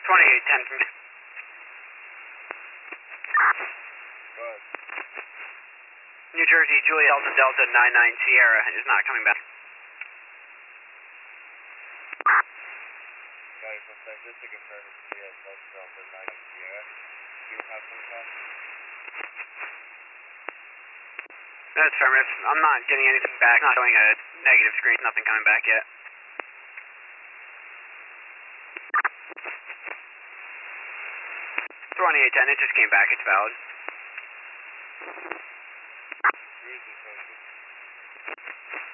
2810 from New Jersey, Juliet Delta Delta 99 Sierra is not coming back. Just to confirm, it's Juliet Delta Delta 99 Sierra. Do you have some call? That's affirmative. I'm not getting anything back, not showing a negative screen, nothing coming back yet. $2810, it just came back, it's valid. Where is this